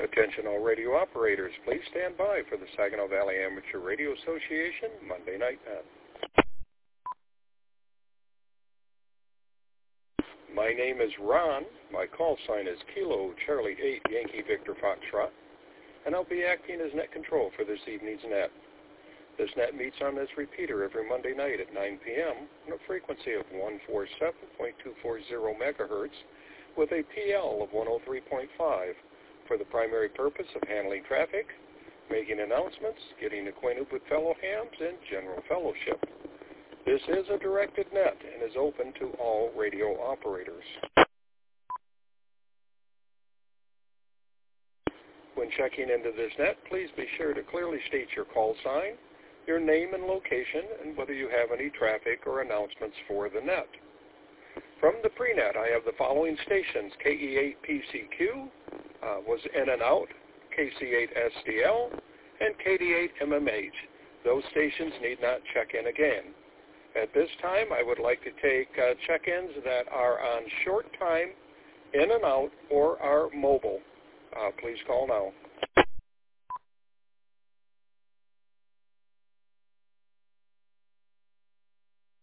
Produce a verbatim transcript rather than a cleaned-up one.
Attention all radio operators, please stand by for the Saginaw Valley Amateur Radio Association Monday Night Net. My name is Ron, my call sign is Kilo Charlie eight Yankee Victor Foxtrot, and I'll be acting as net control for this evening's net. This net meets on this repeater every Monday night at nine p.m. on a frequency of one forty-seven point two four zero megahertz with a P L of one oh three point five for the primary purpose of handling traffic, making announcements, getting acquainted with fellow hams, and general fellowship. This is a directed net and is open to all radio operators. When checking into this net, please be sure to clearly state your call sign, your name and location, and whether you have any traffic or announcements for the net. From the pre-net, I have the following stations: K E eight P C Q uh, was in and out, K C eight S D L, and K D eight M M H. Those stations need not check in again. At this time, I would like to take uh, check-ins that are on short time, in and out, or are mobile. Uh, please call now.